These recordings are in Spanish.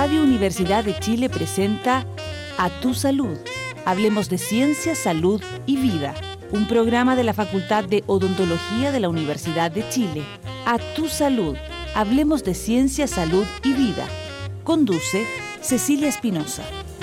Radio Universidad de Chile presenta A Tu Salud. Hablemos de ciencia, salud y vida. Un programa de la Facultad de Odontología de la Universidad de Chile. A Tu Salud. Hablemos de ciencia, salud y vida. Conduce Cecilia Espinosa.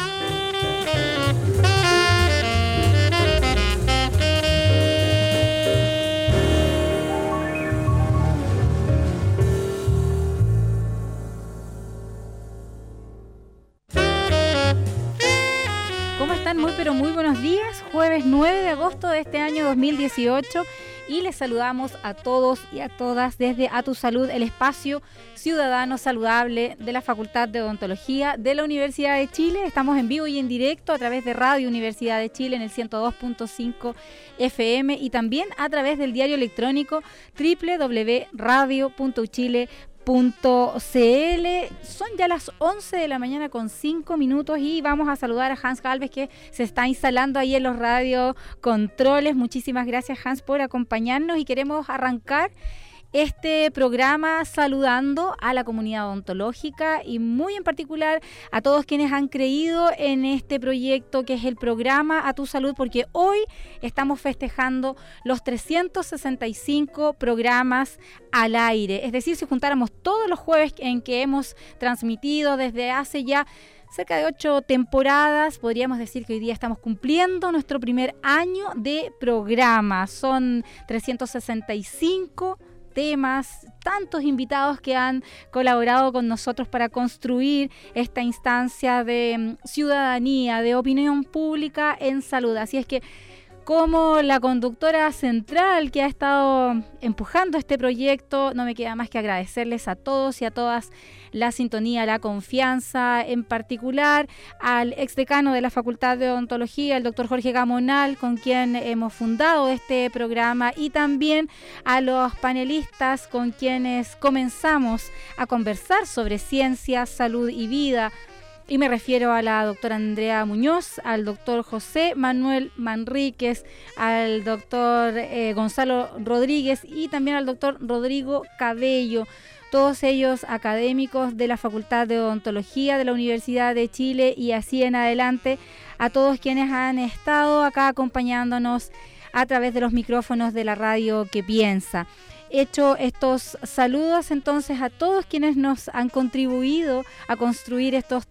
Muy buenos días, jueves 9 de agosto de este año 2018 y les saludamos a todos y a todas desde A Tu Salud, el espacio ciudadano saludable de la Facultad de Odontología de la Universidad de Chile. Estamos en vivo y en directo a través de Radio Universidad de Chile en el 102.5 FM y también a través del diario electrónico www.radio.uchile.cl. Son ya las 11 de la mañana con 5 minutos y vamos a saludar a Hans Galvez, que se está instalando ahí en los radiocontroles. Muchísimas gracias, Hans, por acompañarnos, y queremos arrancar este programa saludando a la comunidad odontológica y muy en particular a todos quienes han creído en este proyecto que es el programa A Tu Salud, porque hoy estamos festejando los 365 programas al aire. Es decir, si juntáramos todos los jueves en que hemos transmitido desde hace ya cerca de 8 temporadas, podríamos decir que hoy día estamos cumpliendo nuestro primer año de programa. Son 365 temas, tantos invitados que han colaborado con nosotros para construir esta instancia de ciudadanía, de opinión pública en salud. Así es que, como la conductora central que ha estado empujando este proyecto, no me queda más que agradecerles a todos y a todas la sintonía, la confianza, en particular al exdecano de la Facultad de Odontología, el doctor Jorge Gamonal, con quien hemos fundado este programa, y también a los panelistas con quienes comenzamos a conversar sobre ciencia, salud y vida. Y me refiero a la doctora Andrea Muñoz, al doctor José Manuel Manríquez, al doctor Gonzalo Rodríguez y también al doctor Rodrigo Cabello. Todos ellos académicos de la Facultad de Odontología de la Universidad de Chile, y así en adelante a todos quienes han estado acá acompañándonos a través de los micrófonos de la radio que piensa. Hecho estos saludos entonces a todos quienes nos han contribuido a construir estos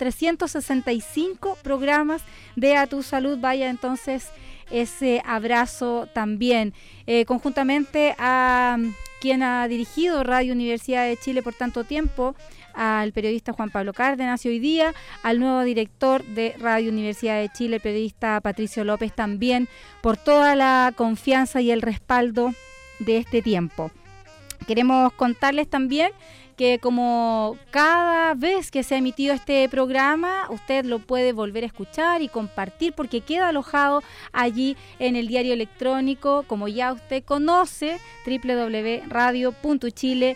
365 programas de A Tu Salud, vaya entonces ese abrazo también, conjuntamente a quien ha dirigido Radio Universidad de Chile por tanto tiempo, al periodista Juan Pablo Cárdenas, y hoy día al nuevo director de Radio Universidad de Chile, el periodista Patricio López, también por toda la confianza y el respaldo de este tiempo. Queremos contarles también que, como cada vez que se ha emitido este programa, usted lo puede volver a escuchar y compartir, porque queda alojado allí en el diario electrónico, como ya usted conoce, www.radio.uchile.cl.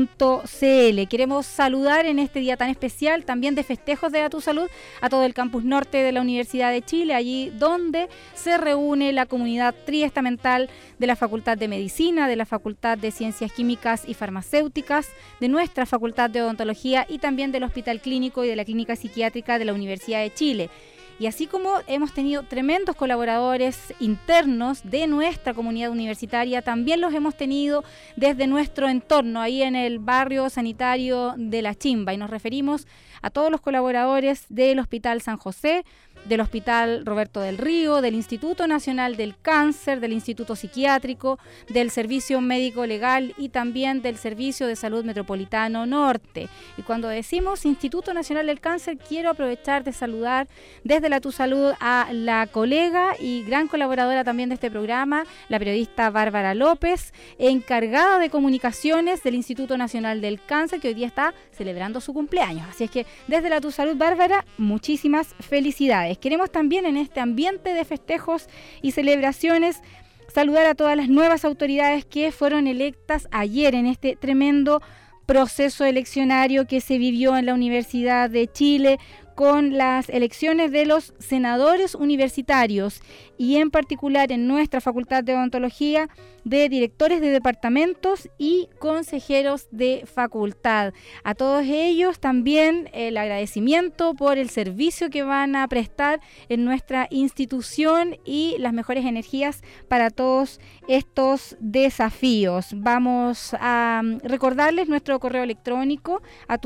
Queremos saludar en este día tan especial, también de festejos de A Tu Salud, a todo el campus norte de la Universidad de Chile, allí donde se reúne la comunidad triestamental de la Facultad de Medicina, de la Facultad de Ciencias Químicas y Farmacéuticas, de nuestra Facultad de Odontología y también del Hospital Clínico y de la Clínica Psiquiátrica de la Universidad de Chile. Y así como hemos tenido tremendos colaboradores internos de nuestra comunidad universitaria, también los hemos tenido desde nuestro entorno, ahí en el barrio sanitario de La Chimba. Y nos referimos a todos los colaboradores del Hospital San José, del Hospital Roberto del Río, del Instituto Nacional del Cáncer, del Instituto Psiquiátrico, del Servicio Médico Legal y también del Servicio de Salud Metropolitano Norte. Y cuando decimos Instituto Nacional del Cáncer, quiero aprovechar de saludar desde la Tu Salud a la colega y gran colaboradora también de este programa, la periodista Bárbara López, encargada de comunicaciones del Instituto Nacional del Cáncer, que hoy día está celebrando su cumpleaños. Así es que desde la Tu Salud, Bárbara, muchísimas felicidades. Queremos también, en este ambiente de festejos y celebraciones, saludar a todas las nuevas autoridades que fueron electas ayer en este tremendo proceso eleccionario que se vivió en la Universidad de Chile, con las elecciones de los senadores universitarios y en particular en nuestra Facultad de Odontología de directores de departamentos y consejeros de facultad. A todos ellos también el agradecimiento por el servicio que van a prestar en nuestra institución y las mejores energías para todos estos desafíos. Vamos a recordarles nuestro correo electrónico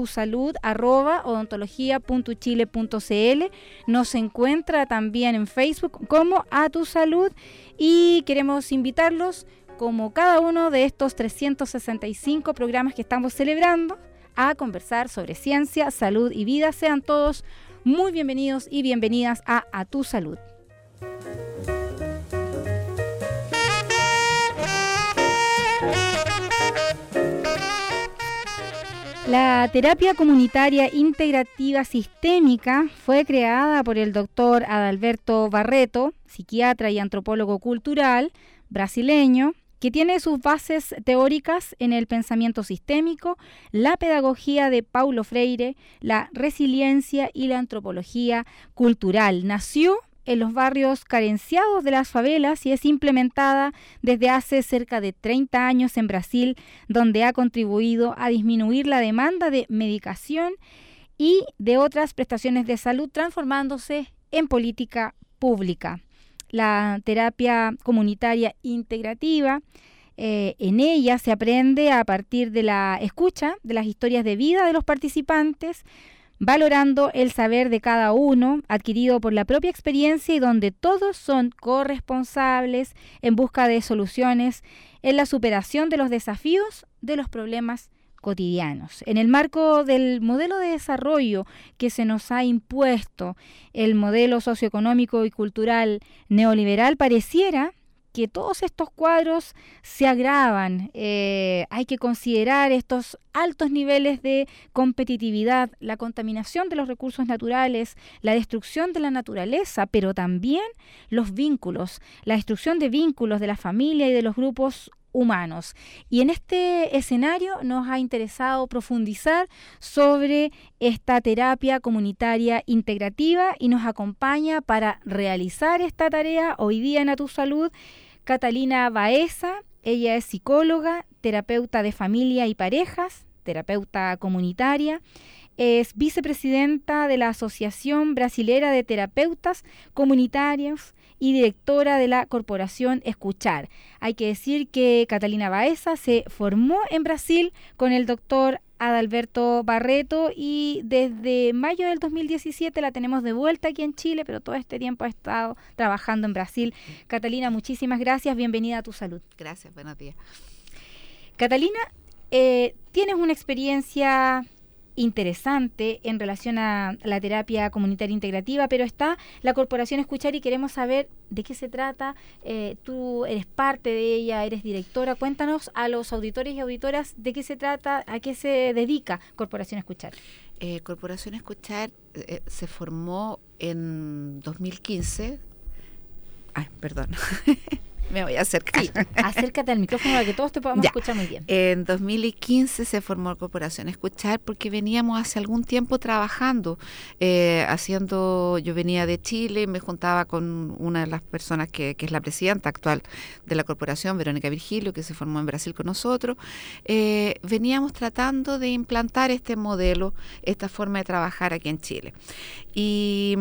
atusalud@odontologia.chile.cl. Nos encuentra también en Facebook como A Tu Salud y queremos invitarlos, como cada uno de estos 365 programas que estamos celebrando, a conversar sobre ciencia, salud y vida. Sean todos muy bienvenidos y bienvenidas a Tu Salud. La terapia comunitaria integrativa sistémica fue creada por el doctor Adalberto Barreto, psiquiatra y antropólogo cultural brasileño, que tiene sus bases teóricas en el pensamiento sistémico, la pedagogía de Paulo Freire, la resiliencia y la antropología cultural. Nació en los barrios carenciados de las favelas y es implementada desde hace cerca de 30 años en Brasil, donde ha contribuido a disminuir la demanda de medicación y de otras prestaciones de salud, transformándose en política pública. La terapia comunitaria integrativa, en ella se aprende a partir de la escucha de las historias de vida de los participantes, valorando el saber de cada uno, adquirido por la propia experiencia y donde todos son corresponsables en busca de soluciones en la superación de los desafíos de los problemas cotidianos. En el marco del modelo de desarrollo que se nos ha impuesto, el modelo socioeconómico y cultural neoliberal, pareciera que todos estos cuadros se agravan. Hay que considerar estos altos niveles de competitividad, la contaminación de los recursos naturales, la destrucción de la naturaleza, pero también los vínculos, la destrucción de vínculos de la familia y de los grupos humanos. Y en este escenario nos ha interesado profundizar sobre esta terapia comunitaria integrativa y nos acompaña para realizar esta tarea hoy día en A Tu Salud Catalina Baeza. Ella es psicóloga, terapeuta de familia y parejas, terapeuta comunitaria. Es vicepresidenta de la Asociación Brasilera de Terapeutas Comunitarios y directora de la Corporación Escuchar. Hay que decir que Catalina Baeza se formó en Brasil con el doctor Adalberto Barreto y desde mayo del 2017 la tenemos de vuelta aquí en Chile, pero todo este tiempo ha estado trabajando en Brasil. Catalina, muchísimas gracias. Bienvenida a Tu Salud. Gracias, buenos días. Catalina, tienes una experiencia interesante en relación a la terapia comunitaria integrativa, pero está la Corporación Escuchar y queremos saber de qué se trata. Tú eres parte de ella, eres directora. Cuéntanos a los auditores y auditoras de qué se trata, a qué se dedica Corporación Escuchar. Corporación Escuchar se formó en 2015. Ay, perdón. Me voy a acercar. Sí, acércate al micrófono para que todos te podamos escuchar muy bien. En 2015 se formó Corporación Escuchar porque veníamos hace algún tiempo trabajando, yo venía de Chile, me juntaba con una de las personas que es la presidenta actual de la corporación, Verónica Virgilio, que se formó en Brasil con nosotros. Veníamos tratando de implantar este modelo, esta forma de trabajar aquí en Chile. Y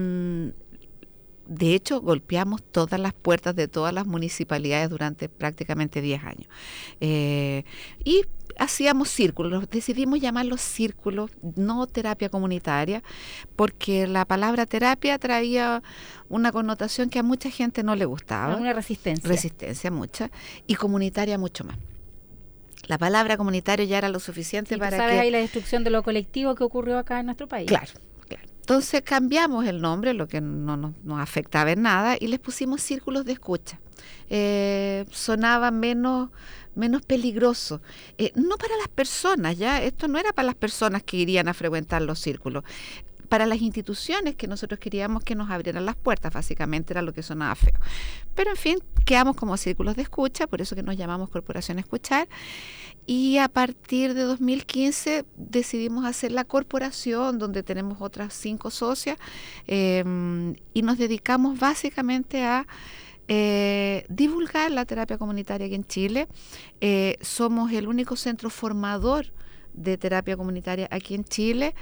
de hecho, golpeamos todas las puertas de todas las municipalidades durante prácticamente 10 años. Y hacíamos círculos, decidimos llamarlos círculos, no terapia comunitaria, porque la palabra terapia traía una connotación que a mucha gente no le gustaba. Una resistencia. Resistencia mucha, y comunitaria mucho más. La palabra comunitario ya era lo suficiente para sabes que... ahí la destrucción de lo colectivo que ocurrió acá en nuestro país. Claro. Entonces cambiamos el nombre, lo que no nos afectaba en nada, y les pusimos círculos de escucha. Sonaba menos peligroso. No para las personas, ya esto no era para las personas que irían a frecuentar los círculos. para las instituciones que nosotros queríamos que nos abrieran las puertas, básicamente era lo que sonaba feo. Pero en fin, quedamos como círculos de escucha, por eso que nos llamamos Corporación Escuchar, y a partir de 2015 decidimos hacer la corporación, donde tenemos otras 5 socias, y nos dedicamos básicamente a divulgar la terapia comunitaria aquí en Chile. Somos el único centro formador de terapia comunitaria aquí en Chile,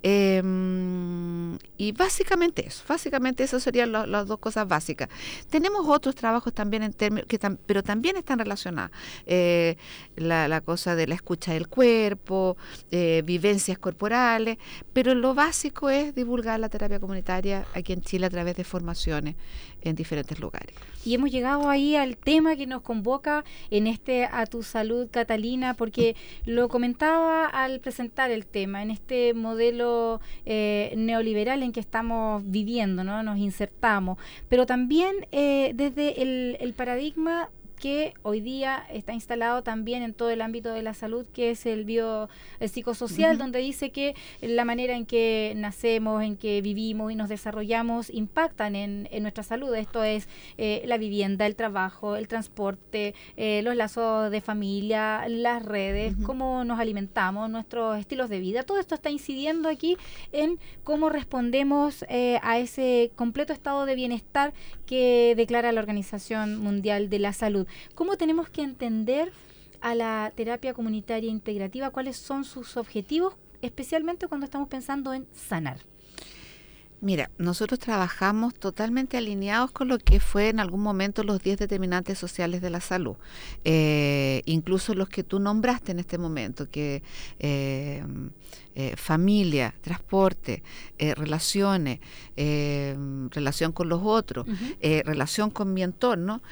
y básicamente eso serían las 2 cosas básicas. Tenemos otros trabajos también en términos pero también están relacionados, la cosa de la escucha del cuerpo, vivencias corporales, pero lo básico es divulgar la terapia comunitaria aquí en Chile a través de formaciones en diferentes lugares. Y hemos llegado ahí al tema que nos convoca en A Tu Salud, Catalina, porque lo comentaba al presentar el tema, en este modelo neoliberal en que estamos viviendo, ¿no? Nos insertamos, pero también desde el paradigma que hoy día está instalado también en todo el ámbito de la salud, que es el psicosocial, donde dice que la manera en que nacemos, en que vivimos y nos desarrollamos impactan en nuestra salud. Esto es la vivienda, el trabajo, el transporte, los lazos de familia, las redes, cómo nos alimentamos, nuestros estilos de vida. Todo esto está incidiendo aquí en cómo respondemos a ese completo estado de bienestar que declara la Organización Mundial de la Salud. ¿Cómo tenemos que entender a la terapia comunitaria integrativa? ¿Cuáles son sus objetivos, especialmente cuando estamos pensando en sanar? Mira, nosotros trabajamos totalmente alineados con lo que fue en algún momento los 10 determinantes sociales de la salud, incluso los que tú nombraste en este momento, que familia, transporte, relaciones, relación con los otros, relación con mi entorno.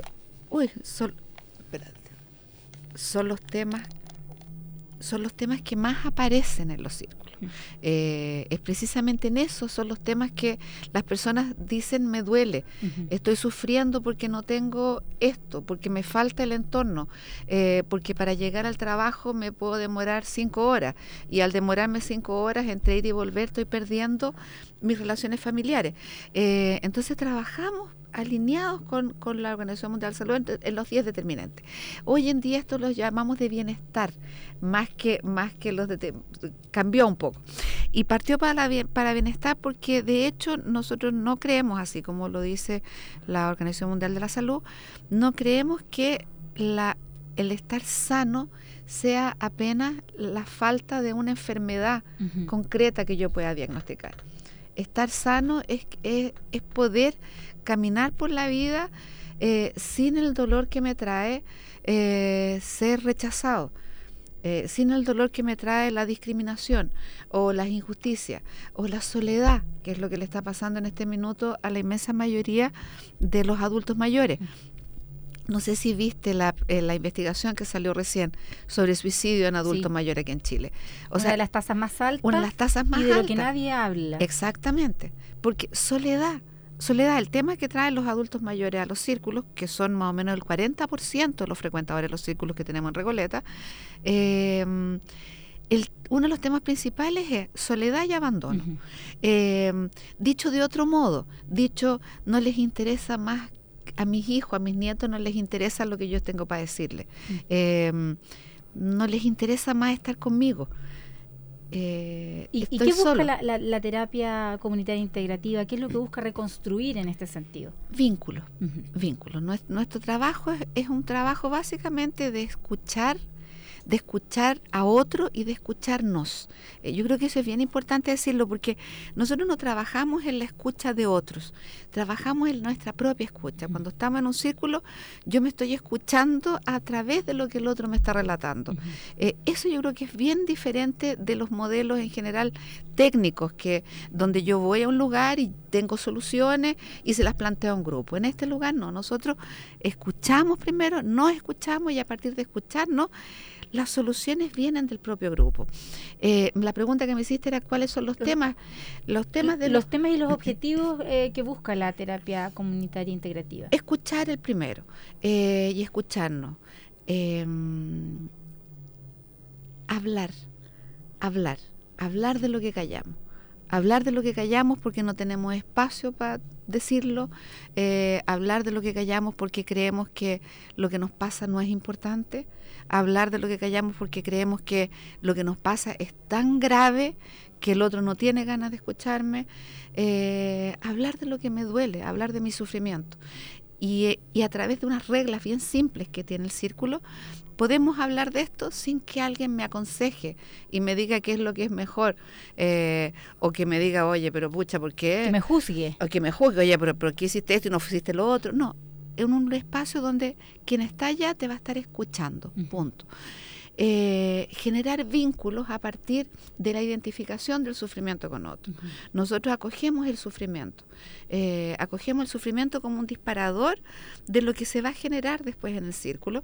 Son los temas que más aparecen en los círculos. Es precisamente en eso, son los temas que las personas dicen: me duele, estoy sufriendo porque no tengo esto, porque me falta el entorno, porque para llegar al trabajo me puedo demorar 5 horas, y al demorarme 5 horas entre ir y volver estoy perdiendo mis relaciones familiares. Entonces trabajamos alineados con la Organización Mundial de la Salud en los 10 determinantes. Hoy en día esto lo llamamos de bienestar, más que los cambió un poco. Y partió para bienestar porque de hecho nosotros no creemos, así como lo dice la Organización Mundial de la Salud, no creemos que el estar sano sea apenas la falta de una enfermedad concreta que yo pueda diagnosticar. Estar sano es poder caminar por la vida sin el dolor que me trae ser rechazado, sin el dolor que me trae la discriminación o las injusticias o la soledad, que es lo que le está pasando en este minuto a la inmensa mayoría de los adultos mayores. No sé si viste la investigación que salió recién sobre suicidio en adultos mayores aquí en Chile. Una de las tasas más altas. Una de las tasas más altas. Y de altas. lo que nadie habla. Exactamente. Porque soledad, el tema que traen los adultos mayores a los círculos, que son más o menos el 40% de los frecuentadores de los círculos que tenemos en Recoleta, uno de los temas principales es soledad y abandono. Dicho de otro modo, no les interesa más. A mis hijos, a mis nietos no les interesa lo que yo tengo para decirles. No les interesa más estar conmigo. ¿Y qué busca la terapia comunitaria integrativa? ¿Qué es lo que busca reconstruir en este sentido? Vínculos. Nuestro trabajo es un trabajo básicamente de escuchar a otro y de escucharnos. Yo creo que eso es bien importante decirlo, porque nosotros no trabajamos en la escucha de otros, trabajamos en nuestra propia escucha. Cuando estamos en un círculo, yo me estoy escuchando a través de lo que el otro me está relatando. Eso yo creo que es bien diferente de los modelos en general técnicos, donde yo voy a un lugar y tengo soluciones y se las planteo a un grupo. En este lugar no, nosotros escuchamos primero, nos escuchamos, y a partir de escucharnos, las soluciones vienen del propio grupo. La pregunta que me hiciste era cuáles son los temas. Los temas y los objetivos que busca la terapia comunitaria integrativa. Escuchar el primero, y escucharnos. Hablar de lo que callamos. Hablar de lo que callamos porque no tenemos espacio para decirlo, hablar de lo que callamos porque creemos que lo que nos pasa no es importante, hablar de lo que callamos porque creemos que lo que nos pasa es tan grave que el otro no tiene ganas de escucharme, hablar de lo que me duele, hablar de mi sufrimiento. Y a través de unas reglas bien simples que tiene el círculo, podemos hablar de esto sin que alguien me aconseje y me diga qué es lo que es mejor, o que me diga, oye, pero pucha, ¿por qué? Que me juzgue. O que me juzgue, oye, pero ¿qué hiciste esto y no hiciste lo otro? No, en un espacio donde quien está allá te va a estar escuchando, punto. Generar vínculos a partir de la identificación del sufrimiento con otro. Nosotros acogemos el sufrimiento como un disparador de lo que se va a generar después en el círculo,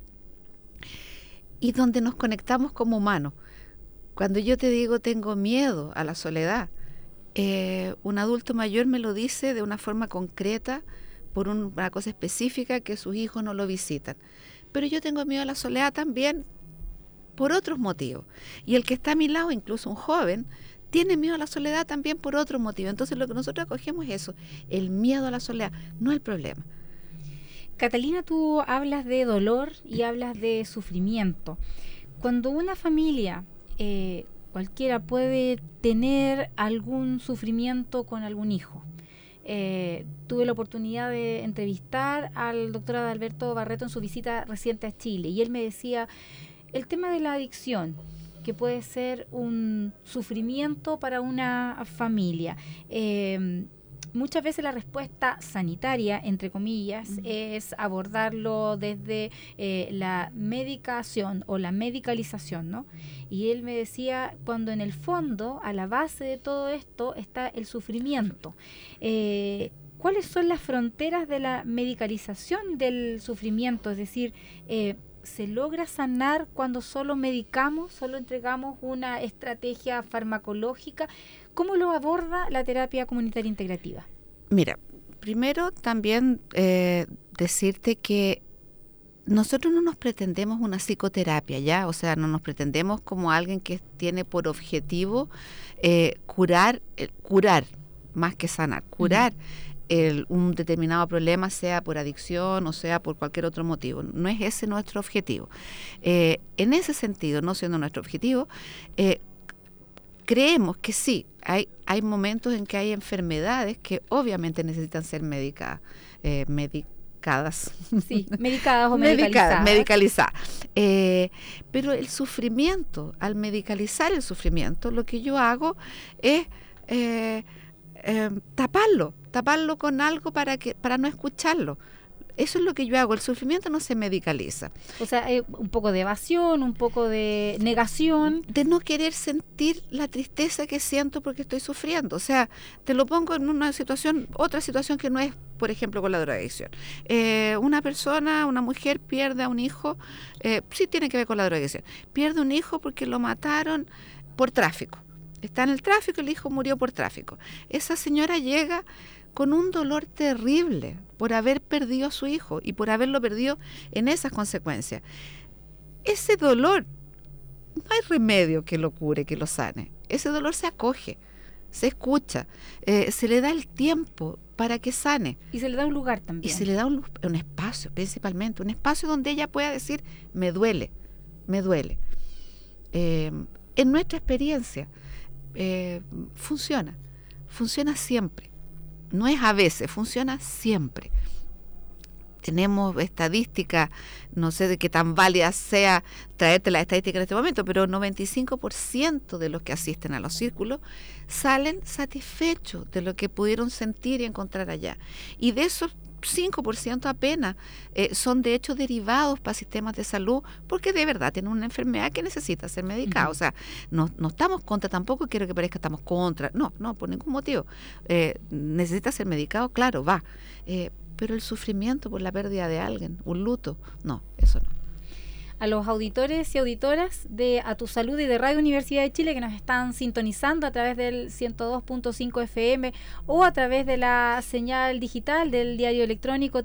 y donde nos conectamos como humanos. Cuando yo te digo tengo miedo a la soledad, un adulto mayor me lo dice de una forma concreta, por una cosa específica, que sus hijos no lo visitan. Pero yo tengo miedo a la soledad también por otros motivos. Y el que está a mi lado, incluso un joven, tiene miedo a la soledad también por otro motivo. Entonces lo que nosotros acogemos es eso, el miedo a la soledad, no el problema. Catalina, tú hablas de dolor y hablas de sufrimiento. Cuando una familia, cualquiera, puede tener algún sufrimiento con algún hijo. Tuve la oportunidad de entrevistar al doctor Adalberto Barreto en su visita reciente a Chile, y él me decía, el tema de la adicción, que puede ser un sufrimiento para una familia. Muchas veces la respuesta sanitaria, entre comillas, es abordarlo desde la medicación o la medicalización, ¿no? Y él me decía, cuando en el fondo, a la base de todo esto, está el sufrimiento. ¿Cuáles son las fronteras de la medicalización del sufrimiento? Es decir, ¿se logra sanar cuando solo medicamos, solo entregamos una estrategia farmacológica? ¿Cómo lo aborda la terapia comunitaria integrativa? Mira, primero también decirte que nosotros no nos pretendemos una psicoterapia, ¿ya? O sea, no nos pretendemos como alguien que tiene por objetivo curar más que sanar, curar un determinado problema, sea por adicción o sea por cualquier otro motivo. No es ese nuestro objetivo. En ese sentido, no siendo nuestro objetivo, creemos que sí, hay momentos en que hay enfermedades que obviamente necesitan ser medicadas. Sí, medicadas o medicalizadas. Pero el sufrimiento, al medicalizar el sufrimiento, lo que yo hago es taparlo con algo para no escucharlo. Eso es lo que yo hago. El sufrimiento no se medicaliza. O sea, un poco de evasión, un poco de negación. De no querer sentir la tristeza que siento porque estoy sufriendo. O sea, te lo pongo en otra situación que no es, por ejemplo, con la drogadicción. Una mujer pierde a un hijo, sí tiene que ver con la drogadicción. Pierde un hijo porque lo mataron por tráfico. Está en el tráfico, el hijo murió por tráfico. Esa señora llega con un dolor terrible por haber perdido a su hijo y por haberlo perdido en esas consecuencias. Ese dolor, no hay remedio que lo cure, que lo sane. Ese dolor se acoge, se escucha, se le da el tiempo para que sane. Y se le da un lugar también. Y se le da un espacio, principalmente, un espacio donde ella pueda decir, me duele. En nuestra experiencia, funciona siempre. No es a veces, funciona siempre. Tenemos estadísticas, no sé de qué tan válida sea traerte la estadística en este momento, pero 95% de los que asisten a los círculos salen satisfechos de lo que pudieron sentir y encontrar allá. Y de esos 5% apenas son de hecho derivados para sistemas de salud porque de verdad tienen una enfermedad que necesita ser medicada. O sea, no estamos contra, tampoco quiero que parezca que estamos contra, no, por ningún motivo. Necesita ser medicado, claro, va. Pero el sufrimiento por la pérdida de alguien, un luto, no, eso no. a los auditores y auditoras de A Tu Salud y de Radio Universidad de Chile que nos están sintonizando a través del 102.5 FM o a través de la señal digital del diario electrónico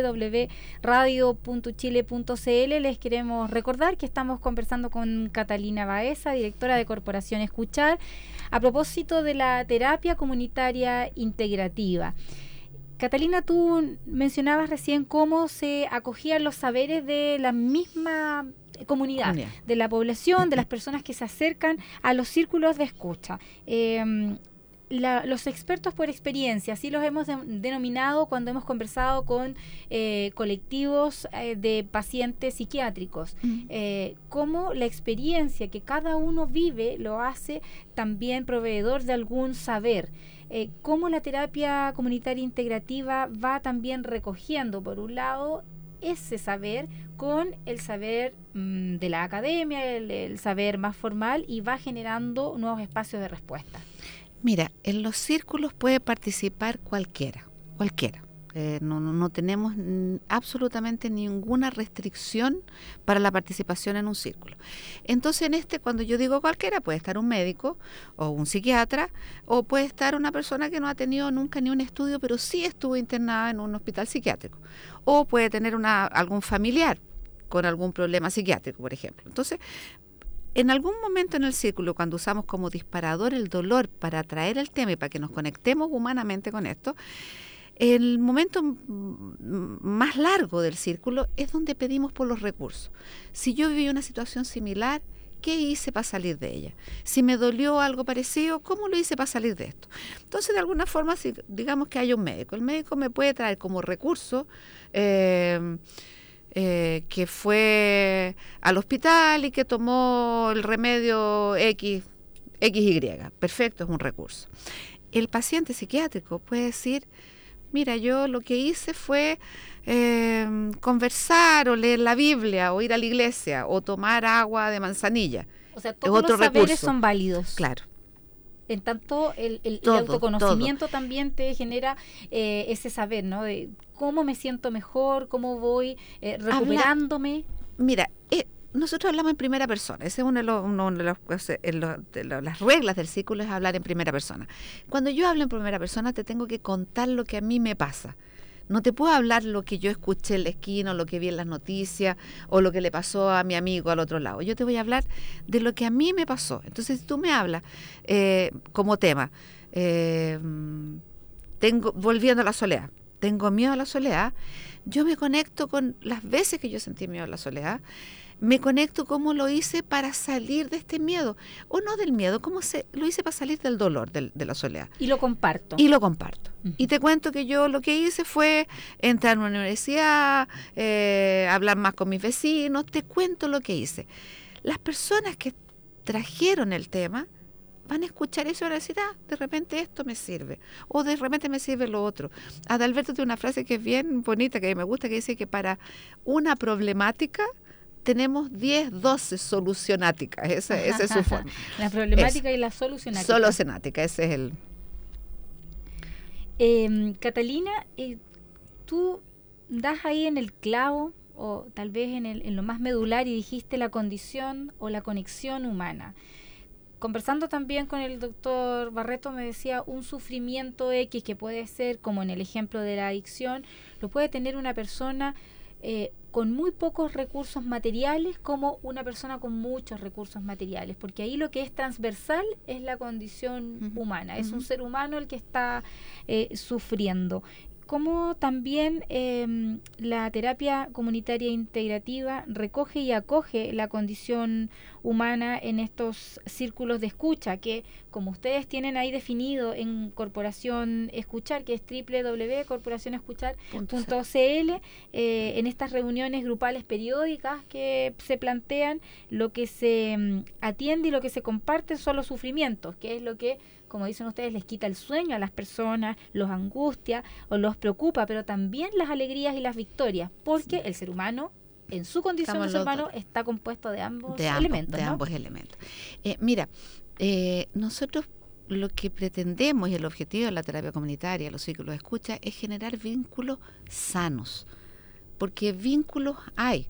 www.radio.chile.cl. Les queremos recordar que estamos conversando con Catalina Baeza, directora de Corporación Escuchar, a propósito de la terapia comunitaria integrativa. Catalina, tú mencionabas recién cómo se acogían los saberes de la misma comunidad, de la población, de las personas que se acercan a los círculos de escucha. Los expertos por experiencia, así los hemos denominado cuando hemos conversado con colectivos de pacientes psiquiátricos. Cómo la experiencia que cada uno vive lo hace también proveedor de algún saber. Cómo la terapia comunitaria integrativa va también recogiendo, por un lado, ese saber con el saber de la academia, el saber más formal, y va generando nuevos espacios de respuesta. Mira, en los círculos puede participar cualquiera. No tenemos absolutamente ninguna restricción para la participación en un círculo. Entonces, cuando yo digo cualquiera, puede estar un médico o un psiquiatra, o puede estar una persona que no ha tenido nunca ni un estudio, pero sí estuvo internada en un hospital psiquiátrico, o puede tener algún familiar con algún problema psiquiátrico, por ejemplo. Entonces, en algún momento en el círculo, cuando usamos como disparador el dolor para atraer el tema y para que nos conectemos humanamente con esto, el momento más largo del círculo es donde pedimos por los recursos. Si yo viví una situación similar, ¿qué hice para salir de ella? Si me dolió algo parecido, ¿cómo lo hice para salir de esto? Entonces, de alguna forma, si digamos que hay un médico, el médico me puede traer como recurso que fue al hospital y que tomó el remedio XY. Perfecto, es un recurso. El paciente psiquiátrico puede decir: mira, yo lo que hice fue conversar o leer la Biblia o ir a la iglesia o tomar agua de manzanilla. O sea, todos los saberes recurso. son válidos. Claro. En tanto, el autoconocimiento también te genera ese saber, ¿no? De cómo me siento mejor, cómo voy recuperándome. Mira, nosotros hablamos en primera persona. Ese es uno de las reglas del círculo, es hablar en primera persona. Cuando yo hablo en primera persona, te tengo que contar lo que a mí me pasa. No te puedo hablar lo que yo escuché en la esquina, o lo que vi en las noticias, o lo que le pasó a mi amigo al otro lado. Yo te voy a hablar de lo que a mí me pasó. Entonces, si tú me hablas como tema, volviendo a la soledad, tengo miedo a la soledad, yo me conecto con las veces que yo sentí miedo a la soledad, me conecto cómo lo hice para salir de este miedo, o no del miedo, cómo lo hice para salir del dolor de la soledad. Y lo comparto. Uh-huh. Y te cuento que yo lo que hice fue entrar a una universidad, hablar más con mis vecinos, te cuento lo que hice. Las personas que trajeron el tema van a escuchar eso y van a decir: de repente esto me sirve, o de repente me sirve lo otro. Adalberto tiene una frase que es bien bonita, que me gusta, que dice que para una problemática tenemos 10, 12 solucionáticas. Esa es su forma. La problemática y la solucionática. Solucionática, ese es el... Catalina, tú das ahí en el clavo, o tal vez en lo más medular, y dijiste la condición o la conexión humana. Conversando también con el doctor Barreto, me decía, un sufrimiento X que puede ser, como en el ejemplo de la adicción, lo puede tener una persona con muy pocos recursos materiales, como una persona con muchos recursos materiales, porque ahí lo que es transversal es la condición humana, es un ser humano el que está sufriendo. Cómo también la terapia comunitaria integrativa recoge y acoge la condición humana en estos círculos de escucha, que como ustedes tienen ahí definido en Corporación Escuchar, que es www.corporacionescuchar.cl, en estas reuniones grupales periódicas que se plantean, lo que se atiende y lo que se comparte son los sufrimientos, que es lo que, como dicen ustedes, les quita el sueño a las personas, los angustia o los preocupa, pero también las alegrías y las victorias, porque el ser humano, en su condición de ser humano, está compuesto de ambos elementos. Ambos elementos. Mira, nosotros lo que pretendemos, y el objetivo de la terapia comunitaria, los círculos de escucha, es generar vínculos sanos, porque vínculos hay.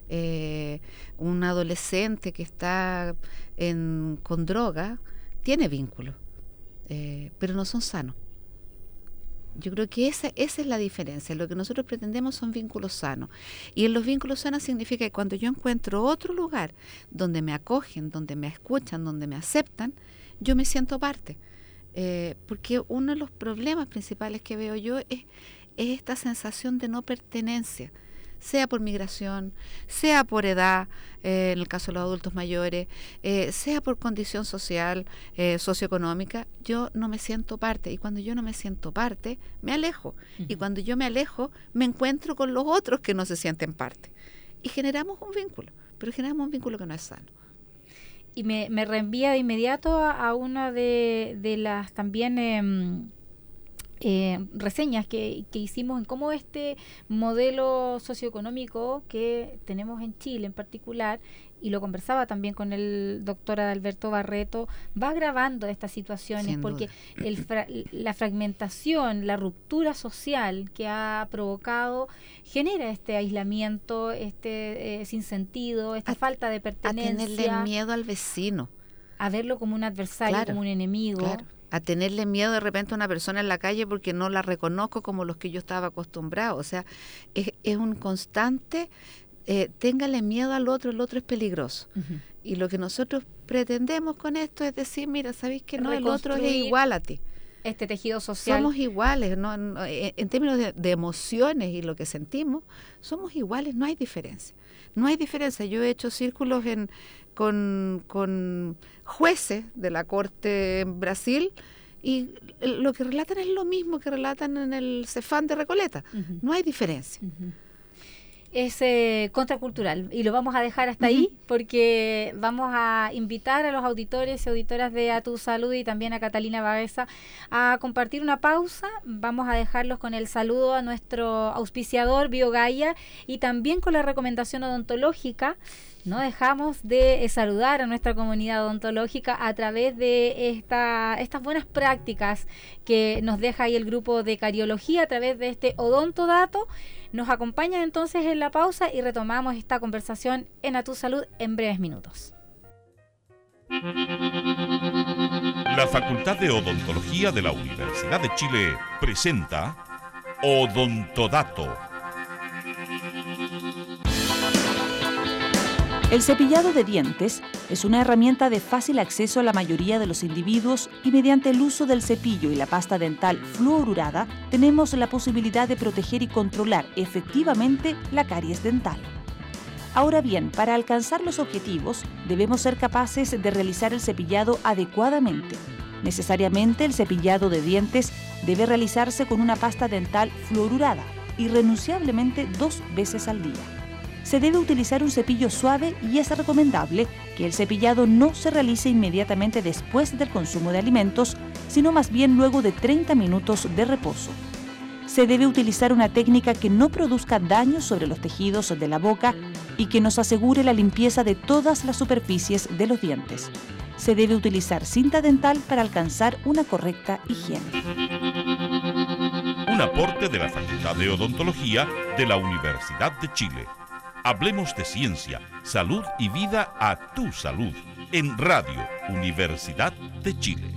un adolescente que está con droga, tiene vínculos, pero no son sanos. Yo creo que esa es la diferencia. Lo que nosotros pretendemos son vínculos sanos. Y en los vínculos sanos significa que cuando yo encuentro otro lugar donde me acogen, donde me escuchan, donde me aceptan, yo me siento parte. Porque uno de los problemas principales que veo yo es esta sensación de no pertenencia, sea por migración, sea por edad, en el caso de los adultos mayores, sea por condición social, socioeconómica. Yo no me siento parte, y cuando yo no me siento parte, me alejo. Y cuando yo me alejo, me encuentro con los otros que no se sienten parte. Y generamos un vínculo, pero generamos un vínculo que no es sano. Y me reenvía de inmediato a una de las también reseñas que hicimos en cómo este modelo socioeconómico que tenemos en Chile en particular, y lo conversaba también con el doctor Adalberto Barreto, va agravando estas situaciones porque la fragmentación, la ruptura social que ha provocado genera este aislamiento, este sinsentido, esta falta de pertenencia. A tenerle miedo al vecino. A verlo como un adversario, claro, como un enemigo. Claro. A tenerle miedo de repente a una persona en la calle porque no la reconozco como los que yo estaba acostumbrado. O sea, es un constante, téngale miedo al otro, el otro es peligroso. Y lo que nosotros pretendemos con esto es decir, mira, ¿sabéis que no? El otro es igual a ti. Este tejido social. Somos iguales, ¿no? En términos de emociones y lo que sentimos, somos iguales, no hay diferencia. No hay diferencia. Yo he hecho círculos con jueces de la corte en Brasil y lo que relatan es lo mismo que relatan en el Cefam de Recoleta. No hay diferencia. Es contracultural y lo vamos a dejar hasta ahí porque vamos a invitar a los auditores y auditoras de A Tu Salud y también a Catalina Baeza a compartir una pausa. Vamos a dejarlos con el saludo a nuestro auspiciador BioGaia y también con la recomendación odontológica. No dejamos de saludar a nuestra comunidad odontológica a través de estas buenas prácticas que nos deja ahí el grupo de cariología a través de este odontodato. Nos acompañan entonces en la pausa y retomamos esta conversación en A Tu Salud en breves minutos. La Facultad de Odontología de la Universidad de Chile presenta Odontodato. El cepillado de dientes es una herramienta de fácil acceso a la mayoría de los individuos y mediante el uso del cepillo y la pasta dental fluorurada tenemos la posibilidad de proteger y controlar efectivamente la caries dental. Ahora bien, para alcanzar los objetivos debemos ser capaces de realizar el cepillado adecuadamente. Necesariamente el cepillado de dientes debe realizarse con una pasta dental fluorurada, irrenunciablemente 2 veces al día. Se debe utilizar un cepillo suave y es recomendable que el cepillado no se realice inmediatamente después del consumo de alimentos, sino más bien luego de 30 minutos de reposo. Se debe utilizar una técnica que no produzca daño sobre los tejidos de la boca y que nos asegure la limpieza de todas las superficies de los dientes. Se debe utilizar cinta dental para alcanzar una correcta higiene. Un aporte de la Facultad de Odontología de la Universidad de Chile. Hablemos de ciencia, salud y vida a tu salud en Radio Universidad de Chile.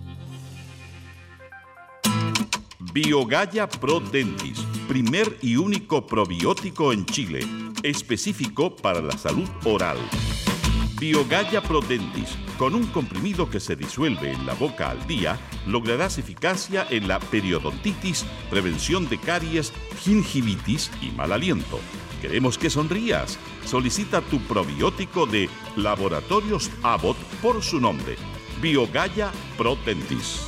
BioGaia Pro Dentis, primer y único probiótico en Chile, específico para la salud oral. BioGaia Pro Dentis, con un comprimido que se disuelve en la boca al día, lograrás eficacia en la periodontitis, prevención de caries, gingivitis y mal aliento. Queremos que sonrías. Solicita tu probiótico de Laboratorios Abbott por su nombre, BioGaia Pro Dentis.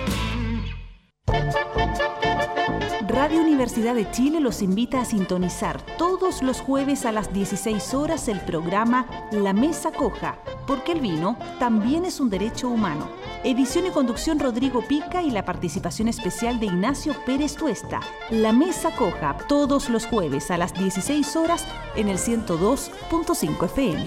Radio Universidad de Chile los invita a sintonizar todos los jueves a las 16 horas el programa La Mesa Coja, porque el vino también es un derecho humano. Edición y conducción Rodrigo Pica y la participación especial de Ignacio Pérez Tuesta. La Mesa Coja, todos los jueves a las 16 horas en el 102.5 FM.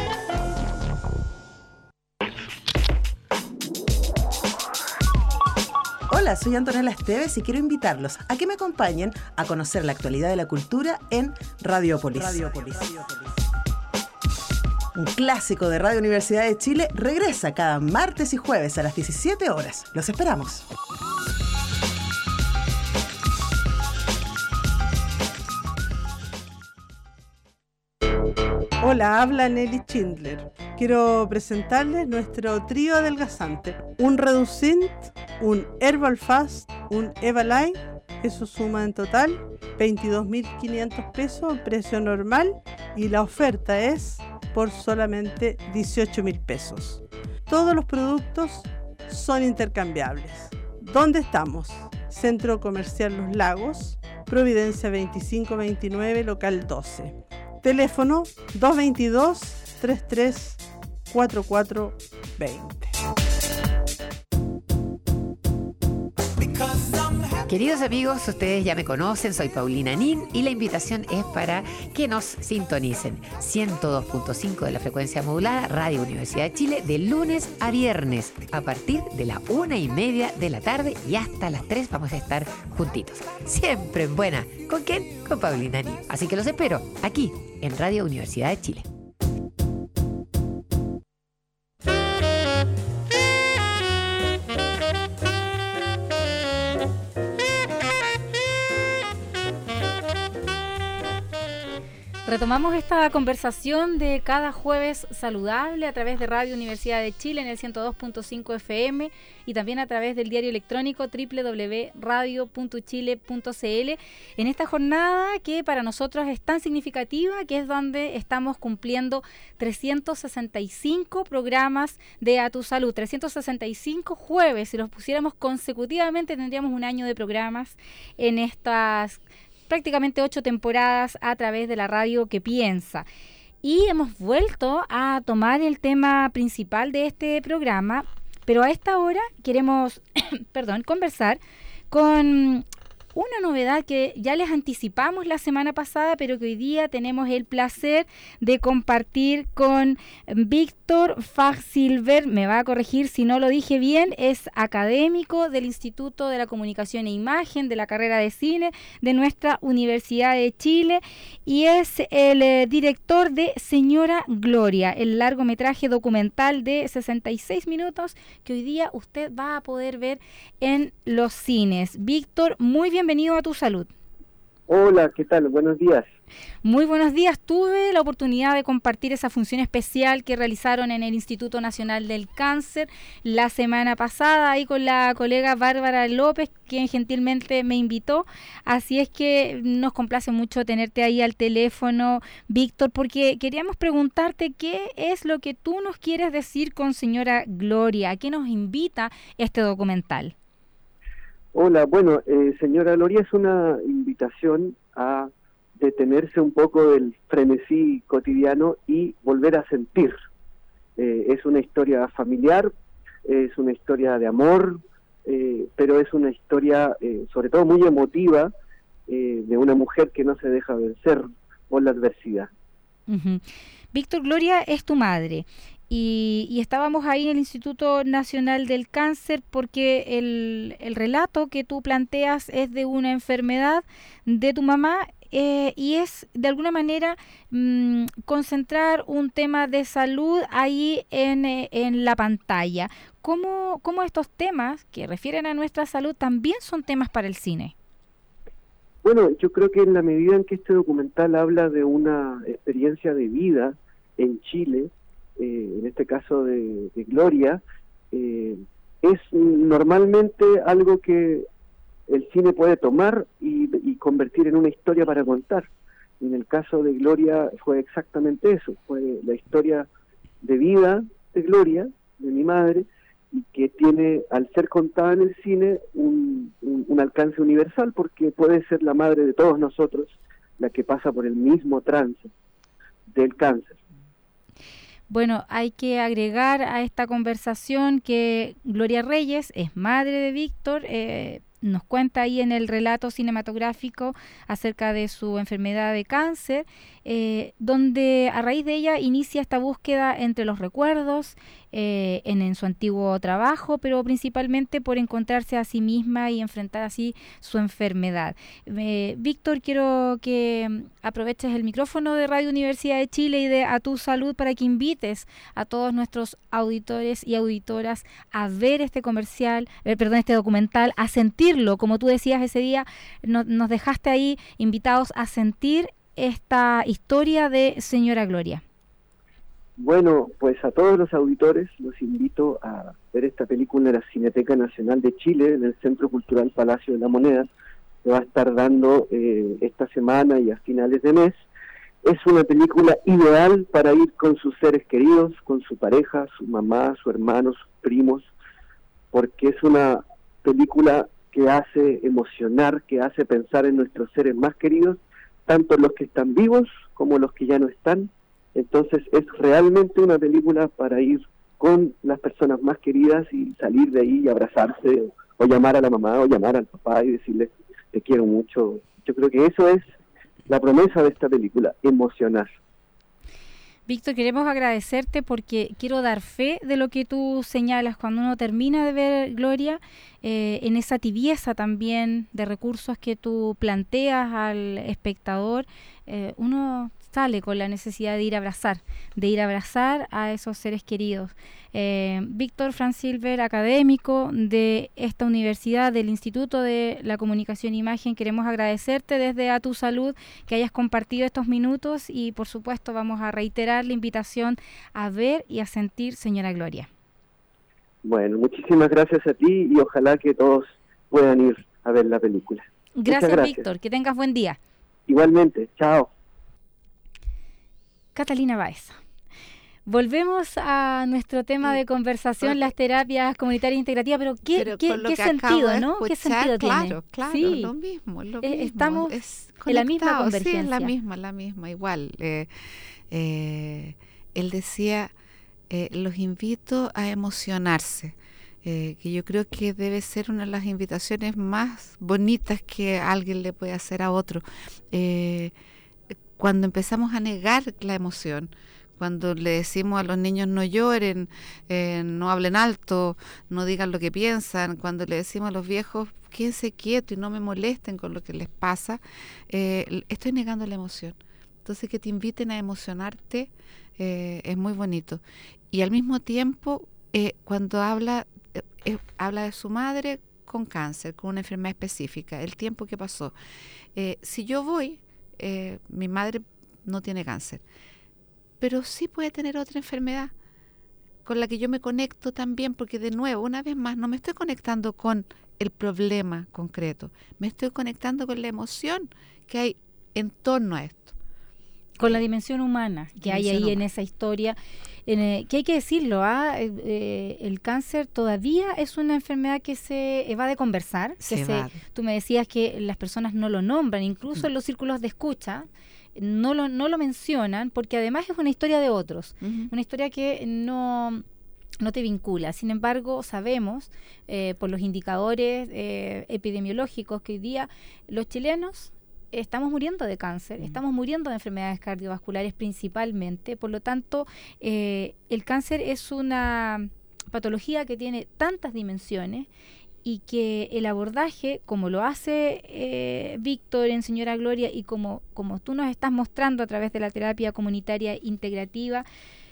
Hola, soy Antonella Esteves y quiero invitarlos a que me acompañen a conocer la actualidad de la cultura en Radiopolis. un clásico de Radio Universidad de Chile, regresa cada martes y jueves a las 17 horas. Los esperamos. Hola, habla Nelly Schindler. Quiero presentarles nuestro trío adelgazante. Un Reducint, un Herbal Fast, un Evaline. Eso suma en total 22.500 pesos, precio normal. Y la oferta es por solamente 18.000 pesos. Todos los productos son intercambiables. ¿Dónde estamos? Centro Comercial Los Lagos, Providencia 2529, local 12. Teléfono 222-334420. Queridos amigos, ustedes ya me conocen, soy Paulina Nin y la invitación es para que nos sintonicen 102.5 de la frecuencia modulada Radio Universidad de Chile de lunes a viernes a partir de la 1:30 de la tarde y hasta las 3 vamos a estar juntitos. Siempre en buena. ¿Con quién? Con Paulina Nin. Así que los espero aquí en Radio Universidad de Chile. Retomamos esta conversación de cada jueves saludable a través de Radio Universidad de Chile en el 102.5 FM y también a través del diario electrónico www.radio.chile.cl en esta jornada que para nosotros es tan significativa, que es donde estamos cumpliendo 365 programas de A Tu Salud, 365 jueves. Si los pusiéramos consecutivamente tendríamos un año de programas en estas prácticamente 8 temporadas a través de la radio que piensa. Y hemos vuelto a tomar el tema principal de este programa, pero a esta hora queremos conversar con una novedad que ya les anticipamos la semana pasada, pero que hoy día tenemos el placer de compartir con Víctor Fagsilver. Me va a corregir si no lo dije bien, es académico del Instituto de la Comunicación e Imagen de la carrera de cine de nuestra Universidad de Chile y es el director de Señora Gloria, el largometraje documental de 66 minutos que hoy día usted va a poder ver en los cines. Víctor, muy bienvenido a Tu Salud. Hola, ¿qué tal? Buenos días. Muy buenos días. Tuve la oportunidad de compartir esa función especial que realizaron en el Instituto Nacional del Cáncer la semana pasada, ahí con la colega Bárbara López, quien gentilmente me invitó. Así es que nos complace mucho tenerte ahí al teléfono, Víctor, porque queríamos preguntarte qué es lo que tú nos quieres decir con Señora Gloria, a qué nos invita este documental. Hola, bueno, Señora Gloria es una invitación a detenerse un poco del frenesí cotidiano y volver a sentir. Es una historia familiar, es una historia de amor, pero es una historia sobre todo muy emotiva de una mujer que no se deja vencer por la adversidad. Uh-huh. Víctor, Gloria es tu madre. Y estábamos ahí en el Instituto Nacional del Cáncer porque el relato que tú planteas es de una enfermedad de tu mamá y es de alguna manera concentrar un tema de salud ahí en la pantalla. ¿Cómo estos temas que refieren a nuestra salud también son temas para el cine? Bueno, yo creo que en la medida en que este documental habla de una experiencia de vida en Chile, en este caso de Gloria, es normalmente algo que el cine puede tomar y convertir en una historia para contar. En el caso de Gloria fue exactamente eso, fue la historia de vida de Gloria, de mi madre, y que tiene, al ser contada en el cine, un alcance universal, porque puede ser la madre de todos nosotros la que pasa por el mismo trance del cáncer. Bueno, hay que agregar a esta conversación que Gloria Reyes es madre de Víctor, nos cuenta ahí en el relato cinematográfico acerca de su enfermedad de cáncer, donde a raíz de ella inicia esta búsqueda entre los recuerdos, en su antiguo trabajo, pero principalmente por encontrarse a sí misma y enfrentar así su enfermedad. Víctor, quiero que aproveches el micrófono de Radio Universidad de Chile y de A Tu Salud para que invites a todos nuestros auditores y auditoras a ver este documental, a sentirlo, como tú decías ese día, nos dejaste ahí invitados a sentir esta historia de Señora Gloria. Bueno, pues a todos los auditores los invito a ver esta película en la Cineteca Nacional de Chile, en el Centro Cultural Palacio de la Moneda, que va a estar dando esta semana y a finales de mes. Es una película ideal para ir con sus seres queridos, con su pareja, su mamá, su hermano, sus primos, porque es una película que hace emocionar, que hace pensar en nuestros seres más queridos, tanto los que están vivos como los que ya no están. Entonces es realmente una película para ir con las personas más queridas y salir de ahí y abrazarse, o llamar a la mamá o llamar al papá y decirle te quiero mucho. Yo creo que eso es la promesa de esta película, emocionar. Víctor, queremos agradecerte porque quiero dar fe de lo que tú señalas cuando uno termina de ver Gloria, en esa tibieza también de recursos que tú planteas al espectador, uno sale con la necesidad de ir a abrazar a esos seres queridos. Víctor Franz-Silver, académico de esta universidad, del Instituto de la Comunicación e Imagen, queremos agradecerte desde A Tu Salud que hayas compartido estos minutos y por supuesto vamos a reiterar la invitación a ver y a sentir Señora Gloria. Bueno, muchísimas gracias a ti y ojalá que todos puedan ir a ver la película. Gracias, Víctor, que tengas buen día. Igualmente, chao. Catalina Baeza. Volvemos a nuestro tema de conversación, las terapias comunitarias integrativas, pero ¿qué sentido, no? ¿Qué sentido tiene? Claro, sí. lo mismo. Estamos en la misma convergencia. Sí, la misma, igual. Él decía, los invito a emocionarse, que yo creo que debe ser una de las invitaciones más bonitas que alguien le puede hacer a otro. Cuando empezamos a negar la emoción, cuando le decimos a los niños no lloren, no hablen alto, no digan lo que piensan, cuando le decimos a los viejos quédense quietos y no me molesten con lo que les pasa, estoy negando la emoción. Entonces que te inviten a emocionarte es muy bonito. Y al mismo tiempo, cuando habla de su madre con cáncer, con una enfermedad específica, el tiempo que pasó. Si yo voy, mi madre no tiene cáncer, pero sí puede tener otra enfermedad con la que yo me conecto también, porque de nuevo, una vez más, no me estoy conectando con el problema concreto, me estoy conectando con la emoción que hay en torno a esto. Con la dimensión humana que hay ahí en esa historia, que hay que decirlo, el cáncer todavía es una enfermedad que se evade conversar. Tú me decías que las personas no lo nombran, incluso en los círculos de escucha, no lo mencionan, porque además es una historia de otros, una historia que no te vincula. Sin embargo, sabemos por los indicadores epidemiológicos que hoy día los chilenos estamos muriendo de cáncer, estamos muriendo de enfermedades cardiovasculares principalmente. Por lo tanto, el cáncer es una patología que tiene tantas dimensiones y que el abordaje, como lo hace Víctor en Señora Gloria y como tú nos estás mostrando a través de la terapia comunitaria integrativa,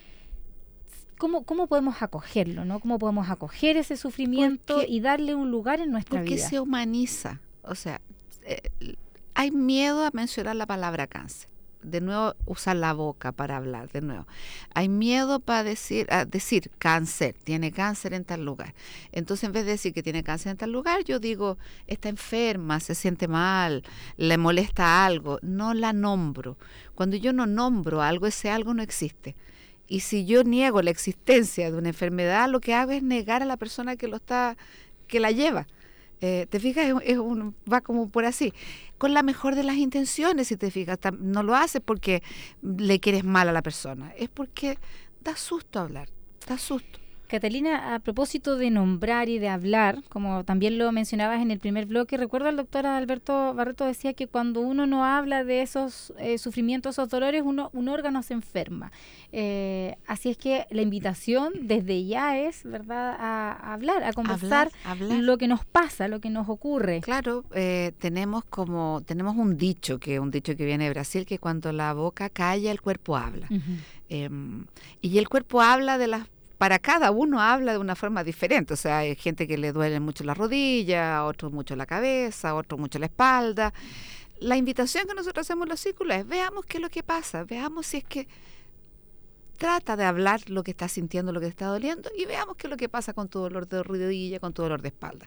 ¿cómo podemos acogerlo, ¿no? ¿Cómo podemos acoger ese sufrimiento y darle un lugar en nuestra vida? Porque se humaniza. O sea, hay miedo a mencionar la palabra cáncer. De nuevo, usar la boca para hablar, de nuevo. Hay miedo a decir cáncer, tiene cáncer en tal lugar. Entonces, en vez de decir que tiene cáncer en tal lugar, yo digo, está enferma, se siente mal, le molesta algo. No la nombro. Cuando yo no nombro algo, ese algo no existe. Y si yo niego la existencia de una enfermedad, lo que hago es negar a la persona que la lleva. ¿Te fijas? Va como por así. Con la mejor de las intenciones, si te fijas. No lo haces porque le quieres mal a la persona. Es porque da susto hablar. Da susto. Catalina, a propósito de nombrar y de hablar, como también lo mencionabas en el primer bloque, recuerdo al doctor Adalberto Barreto decía que cuando uno no habla de esos sufrimientos, esos dolores, un órgano se enferma. Así es que la invitación desde ya es, ¿verdad?, a hablar, a conversar hablar. lo que nos pasa, lo que nos ocurre. Claro, tenemos un dicho que viene de Brasil, que cuando la boca calla, el cuerpo habla. Y el cuerpo habla para cada uno habla de una forma diferente. O sea, hay gente que le duele mucho la rodilla, a otros mucho la cabeza, a otros mucho la espalda. La invitación que nosotros hacemos en los círculos es: veamos qué es lo que pasa, veamos si es que trata de hablar lo que está sintiendo, lo que te está doliendo, y veamos qué es lo que pasa con tu dolor de rodilla, con tu dolor de espalda.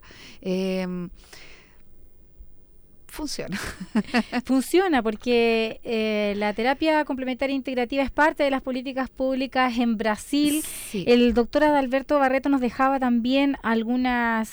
Funciona. Funciona porque la terapia complementaria integrativa es parte de las políticas públicas en Brasil. Sí. El doctor Adalberto Barreto nos dejaba también algunos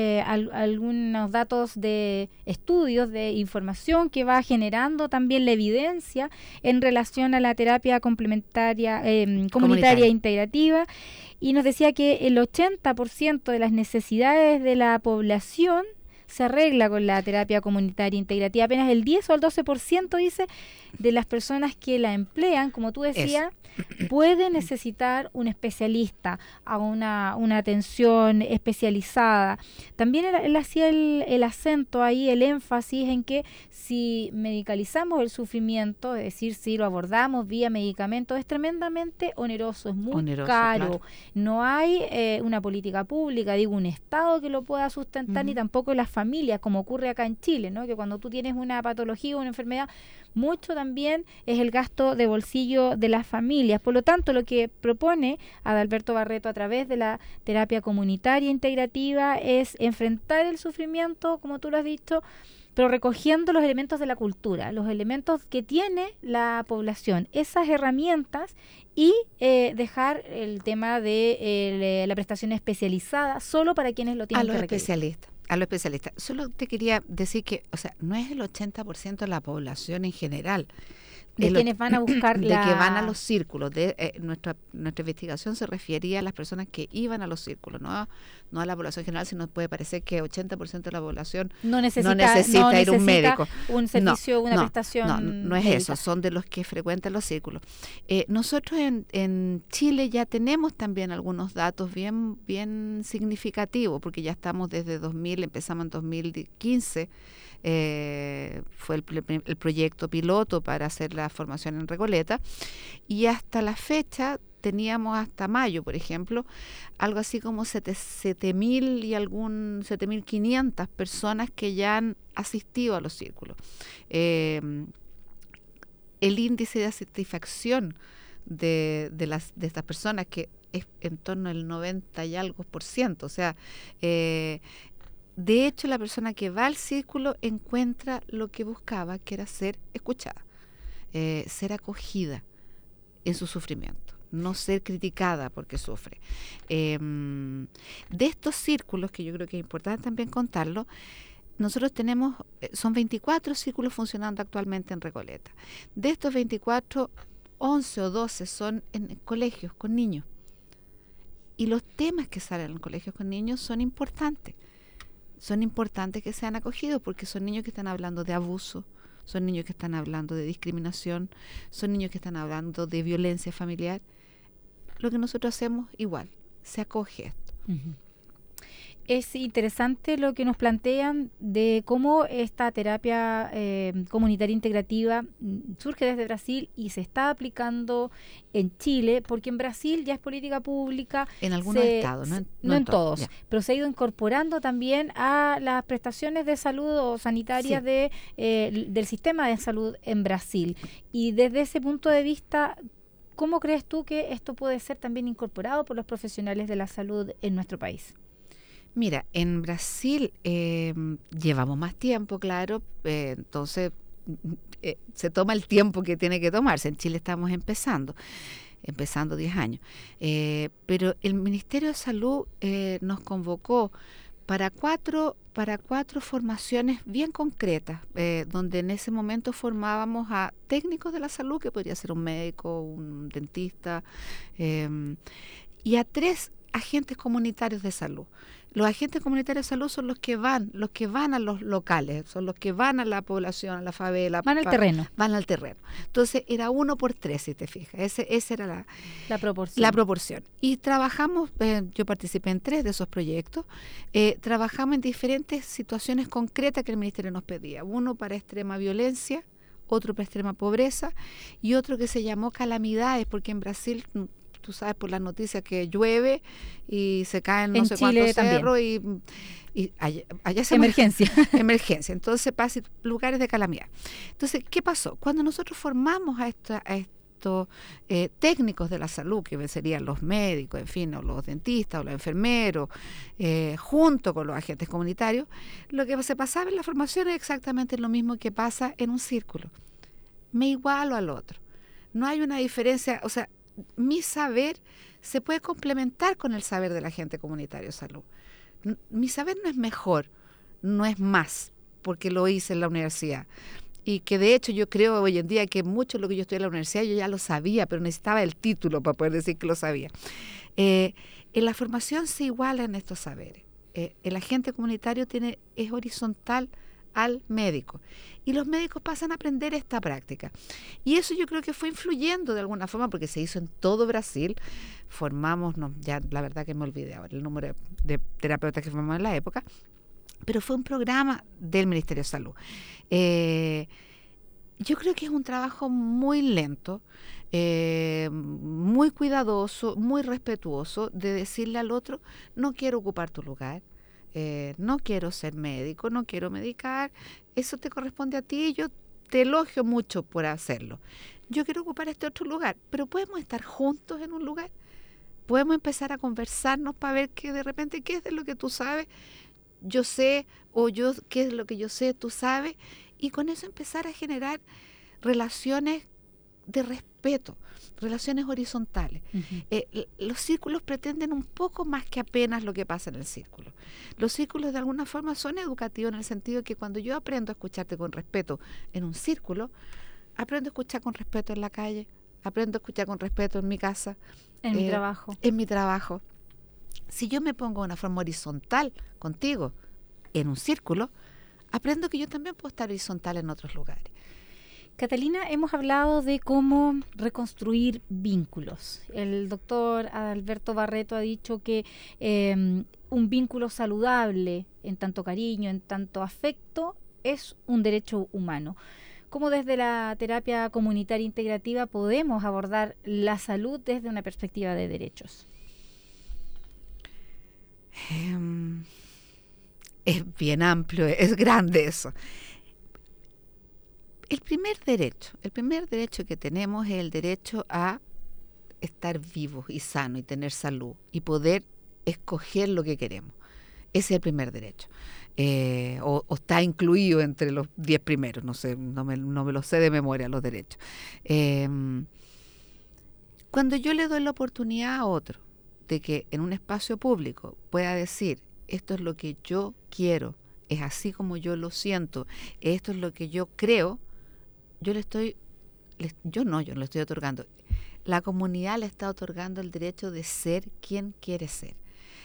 datos de estudios, de información que va generando también la evidencia en relación a la terapia complementaria comunitaria integrativa. Y nos decía que el 80% de las necesidades de la población se arregla con la terapia comunitaria integrativa. Apenas el 10 o el 12%, dice, de las personas que la emplean, como tú decías, puede necesitar un especialista, a una atención especializada. También él hacía el acento ahí, el énfasis en que si medicalizamos el sufrimiento, es decir, si lo abordamos vía medicamento, es tremendamente oneroso, es muy caro. Claro. No hay una política pública, un Estado que lo pueda sustentar, ni tampoco las familias, como ocurre acá en Chile, ¿no? Que cuando tú tienes una patología o una enfermedad, mucho también es el gasto de bolsillo de las familias. Por lo tanto, lo que propone Adalberto Barreto a través de la terapia comunitaria integrativa es enfrentar el sufrimiento, como tú lo has dicho, pero recogiendo los elementos de la cultura, los elementos que tiene la población, esas herramientas, y dejar el tema de la prestación especializada solo para quienes lo tienen que requerir. A los especialistas. Solo te quería decir que, o sea, no es el 80% de la población en general. De quienes van a buscar de que van a los círculos. Nuestra investigación se refería a las personas que iban a los círculos, no a la población general, sino puede parecer que 80% de la población no necesita ir a un médico. Un servicio, una prestación. No es médica. Eso, son de los que frecuentan los círculos. Nosotros en Chile ya tenemos también algunos datos bien significativos, porque ya estamos desde 2000, empezamos en 2015. Fue el proyecto piloto para hacer la formación en Recoleta, y hasta la fecha teníamos hasta mayo, por ejemplo, algo así como 7.000 y 7.500 personas que ya han asistido a los círculos. El índice de satisfacción de estas personas, que es en torno al 90 y algo %, o sea, de hecho, la persona que va al círculo encuentra lo que buscaba, que era ser escuchada, ser acogida en su sufrimiento, no ser criticada porque sufre. De estos círculos, que yo creo que es importante también contarlo, nosotros tenemos, son 24 círculos funcionando actualmente en Recoleta. De estos 24, 11 o 12 son en colegios con niños. Y los temas que salen en colegios con niños son importantes. Son importantes que sean acogidos, porque son niños que están hablando de abuso, son niños que están hablando de discriminación, son niños que están hablando de violencia familiar. Lo que nosotros hacemos igual, se acoge esto. Es interesante lo que nos plantean de cómo esta terapia comunitaria integrativa surge desde Brasil y se está aplicando en Chile, porque en Brasil ya es política pública. En algunos estados, no en todos, pero se ha ido incorporando también a las prestaciones de salud o sanitarias del sistema de salud en Brasil. Y desde ese punto de vista, ¿cómo crees tú que esto puede ser también incorporado por los profesionales de la salud en nuestro país? Mira, en Brasil llevamos más tiempo, claro, entonces se toma el tiempo que tiene que tomarse. En Chile estamos empezando 10 años. Pero el Ministerio de Salud nos convocó para cuatro formaciones bien concretas, donde en ese momento formábamos a técnicos de la salud, que podría ser un médico, un dentista, y a 3 agentes comunitarios de salud. Los agentes comunitarios de salud son los que van a los locales, son los que van a la población, a la favela. Van al terreno. Van al terreno. Entonces era 1/3, si te fijas. Esa era la proporción. La proporción. Y trabajamos, yo participé en 3 de esos proyectos, trabajamos en diferentes situaciones concretas que el Ministerio nos pedía. Uno para extrema violencia, otro para extrema pobreza y otro que se llamó calamidades, porque en Brasil, tú sabes por las noticias que llueve y se caen no sé cuántos cerros y allá se emergencia. Emergencia. Entonces pasa lugares de calamidad. Entonces, ¿qué pasó? Cuando nosotros formamos a estos técnicos de la salud, que serían los médicos, en fin, o los dentistas o los enfermeros, junto con los agentes comunitarios, lo que se pasaba en la formación es exactamente lo mismo que pasa en un círculo. Me igualo al otro. No hay una diferencia, o sea, mi saber se puede complementar con el saber del agente comunitario de salud. Mi saber no es mejor, no es más, porque lo hice en la universidad. Y que de hecho yo creo hoy en día que mucho de lo que yo estudié en la universidad yo ya lo sabía, pero necesitaba el título para poder decir que lo sabía. En la formación se igualan estos saberes. El agente comunitario es horizontal al médico. Y los médicos pasan a aprender esta práctica. Y eso yo creo que fue influyendo de alguna forma, porque se hizo en todo Brasil. Formamos, ya la verdad que me olvidé ahora el número de terapeutas que formamos en la época, pero fue un programa del Ministerio de Salud. Yo creo que es un trabajo muy lento, muy cuidadoso, muy respetuoso, de decirle al otro, no quiero ocupar tu lugar. No quiero ser médico, no quiero medicar, eso te corresponde a ti, yo te elogio mucho por hacerlo. Yo quiero ocupar este otro lugar, pero podemos estar juntos en un lugar, podemos empezar a conversarnos para ver que de repente qué es de lo que tú sabes, yo sé, o yo qué es lo que yo sé, tú sabes, y con eso empezar a generar relaciones de respeto, relaciones horizontales. Los círculos pretenden un poco más que apenas lo que pasa en el círculo. Los círculos de alguna forma son educativos en el sentido de que cuando yo aprendo a escucharte con respeto en un círculo, aprendo a escuchar con respeto en la calle, aprendo a escuchar con respeto en mi casa, en mi trabajo. En mi trabajo. Si yo me pongo de una forma horizontal contigo en un círculo, aprendo que yo también puedo estar horizontal en otros lugares. Catalina, hemos hablado de cómo reconstruir vínculos. El doctor Alberto Barreto ha dicho que un vínculo saludable, en tanto cariño, en tanto afecto, es un derecho humano. ¿Cómo desde la terapia comunitaria integrativa podemos abordar la salud desde una perspectiva de derechos? Es bien amplio, es grande eso. El primer derecho que tenemos es el derecho a estar vivos y sanos y tener salud y poder escoger lo que queremos. Ese es el primer derecho. O está incluido entre los 10 primeros, no sé, no me lo sé de memoria los derechos. Cuando yo le doy la oportunidad a otro de que en un espacio público pueda decir, esto es lo que yo quiero, es así como yo lo siento, esto es lo que yo creo, yo le estoy otorgando. La comunidad le está otorgando el derecho de ser quien quiere ser.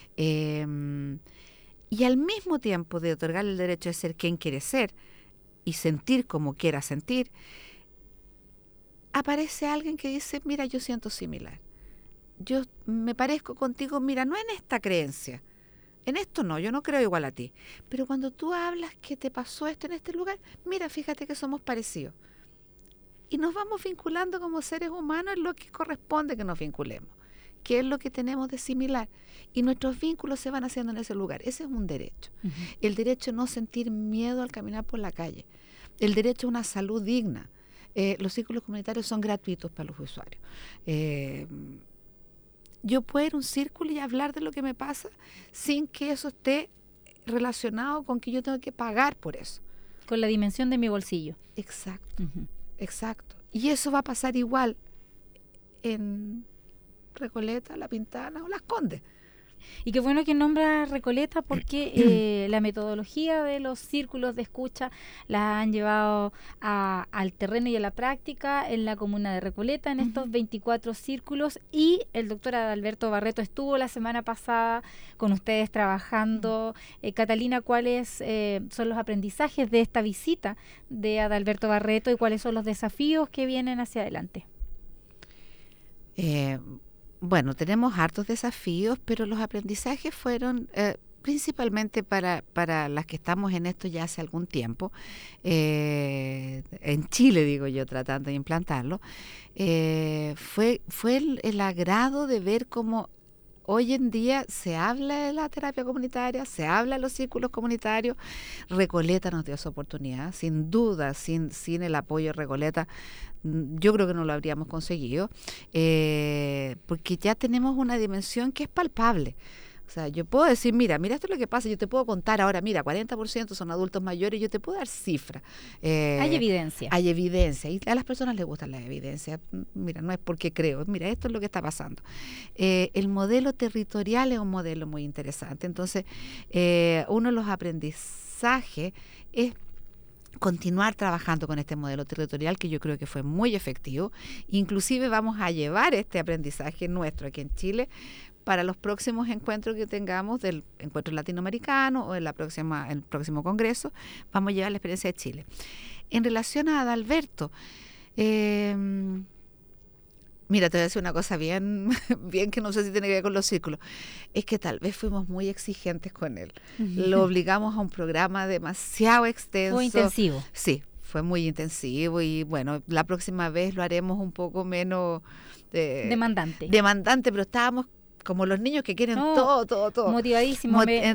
Y al mismo tiempo de otorgar el derecho de ser quien quiere ser y sentir como quiera sentir, aparece alguien que dice, mira, yo siento similar. Yo me parezco contigo, mira, no en esta creencia. En esto no, yo no creo igual a ti. Pero cuando tú hablas que te pasó esto en este lugar, mira, fíjate que somos parecidos. Y nos vamos vinculando como seres humanos en lo que corresponde que nos vinculemos, que es lo que tenemos de similar. Y nuestros vínculos se van haciendo en ese lugar. Ese es un derecho. Uh-huh. El derecho a no sentir miedo al caminar por la calle. El derecho a una salud digna. Los círculos comunitarios son gratuitos para los usuarios. Yo puedo ir a un círculo y hablar de lo que me pasa sin que eso esté relacionado con que yo tengo que pagar por eso. Con la dimensión de mi bolsillo. Exacto. Uh-huh. Exacto. Y eso va a pasar igual en Recoleta, La Pintana o Las Condes. Y qué bueno que nombra Recoleta porque la metodología de los círculos de escucha la han llevado al terreno y a la práctica en la comuna de Recoleta, en estos 24 círculos, y el doctor Adalberto Barreto estuvo la semana pasada con ustedes trabajando. Catalina, ¿cuáles son los aprendizajes de esta visita de Adalberto Barreto y cuáles son los desafíos que vienen hacia adelante? Bueno, tenemos hartos desafíos, pero los aprendizajes fueron principalmente para las que estamos en esto ya hace algún tiempo, en Chile, digo yo, tratando de implantarlo, fue el agrado de ver cómo hoy en día se habla de la terapia comunitaria, se habla de los círculos comunitarios. Recoleta nos dio esa oportunidad, sin duda, sin el apoyo de Recoleta, yo creo que no lo habríamos conseguido, porque ya tenemos una dimensión que es palpable. O sea, yo puedo decir, mira, esto es lo que pasa, yo te puedo contar ahora, mira, 40% son adultos mayores, yo te puedo dar cifras. Hay evidencia. Hay evidencia, y a las personas les gustan las evidencias. Mira, no es porque creo, mira, esto es lo que está pasando. El modelo territorial es un modelo muy interesante, entonces uno de los aprendizajes es continuar trabajando con este modelo territorial, que yo creo que fue muy efectivo. Inclusive vamos a llevar este aprendizaje nuestro aquí en Chile para los próximos encuentros que tengamos del encuentro latinoamericano o en el próximo congreso. Vamos a llevar la experiencia de Chile. En relación a Adalberto, mira, te voy a decir una cosa bien que no sé si tiene que ver con los círculos. Es que tal vez fuimos muy exigentes con él. Lo obligamos a un programa demasiado extenso. Fue intensivo. Sí, fue muy intensivo, y bueno, la próxima vez lo haremos un poco menos demandante, pero estábamos como los niños que quieren todo. Motivadísimo.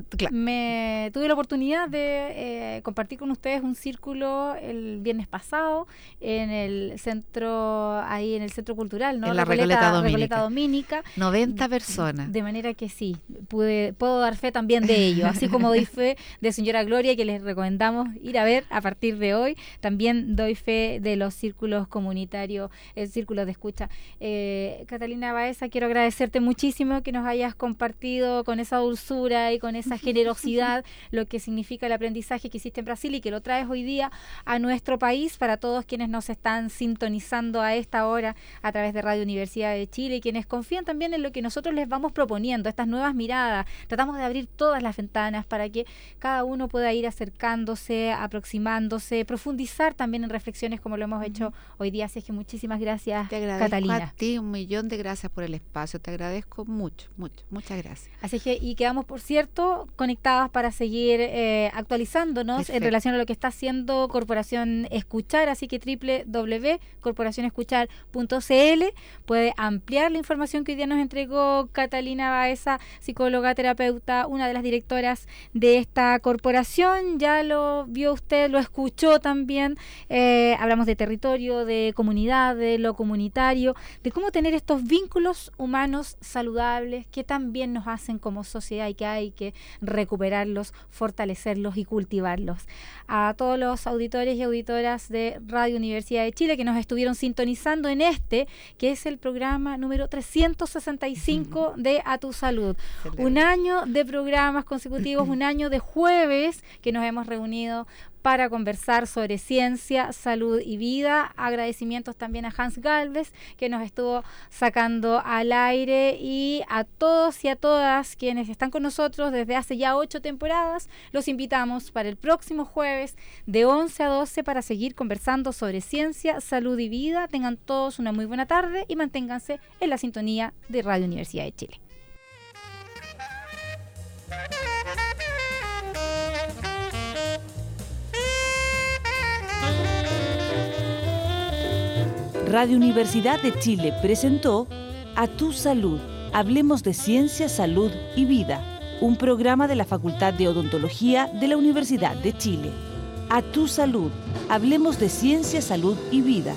Me tuve la oportunidad de compartir con ustedes un círculo el viernes pasado en el centro, ahí en el centro cultural, ¿no? En la Recoleta Dominica. 90 personas. De manera que sí, puedo dar fe también de ello, así como doy fe de Señora Gloria, que les recomendamos ir a ver a partir de hoy. También doy fe de los círculos comunitarios, el círculo de escucha. Catalina Baeza, quiero agradecerte muchísimo que nos hayas compartido con esa dulzura y con esa generosidad lo que significa el aprendizaje que hiciste en Brasil y que lo traes hoy día a nuestro país, para todos quienes nos están sintonizando a esta hora a través de Radio Universidad de Chile y quienes confían también en lo que nosotros les vamos proponiendo, estas nuevas miradas. Tratamos de abrir todas las ventanas para que cada uno pueda ir acercándose, aproximándose, profundizar también en reflexiones como lo hemos hecho hoy día. Así es que muchísimas gracias, te agradezco, Catalina. A ti 1.000.000 de gracias por el espacio, te agradezco muchas gracias. Así que, y quedamos, por cierto, conectadas para seguir actualizándonos. Perfecto. En relación a lo que está haciendo Corporación Escuchar, así que www.corporacionescuchar.cl puede ampliar la información que hoy día nos entregó Catalina Baeza, psicóloga, terapeuta, una de las directoras de esta corporación. Ya lo vio usted, lo escuchó también. Hablamos de territorio, de comunidad, de lo comunitario, de cómo tener estos vínculos humanos saludables que también nos hacen como sociedad y que hay que recuperarlos, fortalecerlos y cultivarlos. A todos los auditores y auditoras de Radio Universidad de Chile que nos estuvieron sintonizando en que es el programa número 365 de A Tu Salud. Un año de programas consecutivos, un año de jueves que nos hemos reunido para conversar sobre ciencia, salud y vida. Agradecimientos también a Hans Galvez, que nos estuvo sacando al aire, y a todos y a todas quienes están con nosotros desde hace ya 8 temporadas. Los invitamos para el próximo jueves de 11 a 12 para seguir conversando sobre ciencia, salud y vida. Tengan todos una muy buena tarde y manténganse en la sintonía de Radio Universidad de Chile. Radio Universidad de Chile presentó A Tu Salud, hablemos de ciencia, salud y vida, un programa de la Facultad de Odontología de la Universidad de Chile. A Tu Salud, hablemos de ciencia, salud y vida.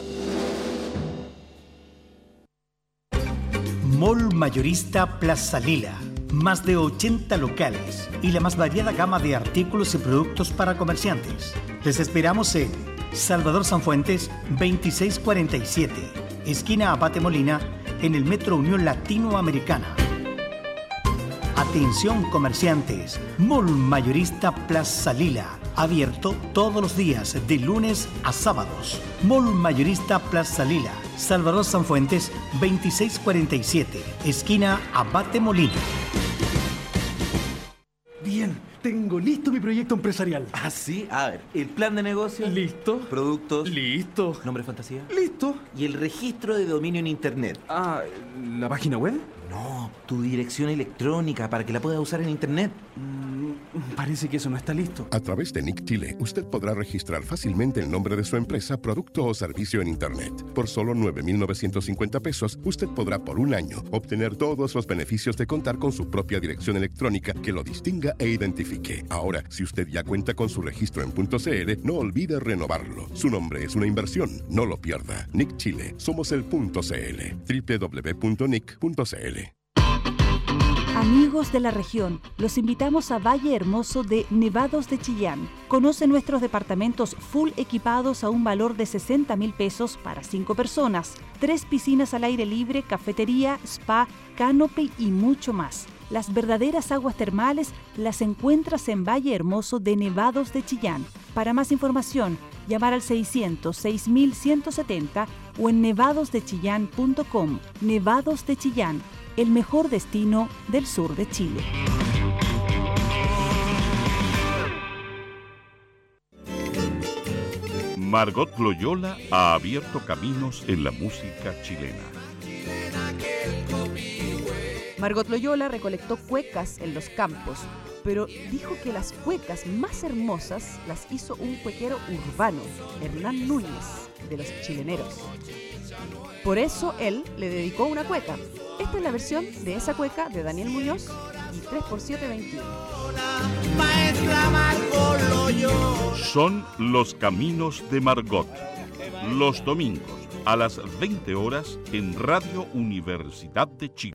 Mall Mayorista Plaza Lila. Más de 80 locales y la más variada gama de artículos y productos para comerciantes. Les esperamos en Salvador Sanfuentes 2647, esquina Abate Molina, en el Metro Unión Latinoamericana. Atención comerciantes, Mall Mayorista Plaza Lila, abierto todos los días de lunes a sábados. Mall Mayorista Plaza Lila, Salvador Sanfuentes 2647, esquina Abate Molina. Bien, tengo listo mi proyecto empresarial. ¿Ah, sí? A ver, el plan de negocio. Listo. Productos. Listo. ¿Nombre fantasía? Listo. ¿Y el registro de dominio en internet? Ah, ¿la página web? No, tu dirección electrónica para que la puedas usar en internet. Parece que eso no está listo. A través de Nick Chile, usted podrá registrar fácilmente el nombre de su empresa, producto o servicio en internet. Por solo 9.950 pesos, usted podrá por un año obtener todos los beneficios de contar con su propia dirección electrónica que lo distinga e identifique. Ahora, si usted ya cuenta con su registro en .cl, no olvide renovarlo. Su nombre es una inversión, no lo pierda. Nick Chile, somos el .cl. www.nick.cl. Amigos de la región, los invitamos a Valle Hermoso de Nevados de Chillán. Conoce nuestros departamentos full equipados a un valor de 60.000 pesos para 5 personas. 3 piscinas al aire libre, cafetería, spa, canopy y mucho más. Las verdaderas aguas termales las encuentras en Valle Hermoso de Nevados de Chillán. Para más información, llamar al 600-6170 o en nevadosdechillán.com. Nevados de Chillán, el mejor destino del sur de Chile. Margot Loyola ha abierto caminos en la música chilena. Margot Loyola recolectó cuecas en los campos, pero dijo que las cuecas más hermosas las hizo un cuequero urbano, Hernán Núñez, de los Chileneros. Por eso él le dedicó una cueca. Esta es la versión de esa cueca de Daniel Muñoz y 3x7-21. Son los caminos de Margot. Los domingos a las 20 horas en Radio Universidad de Chile.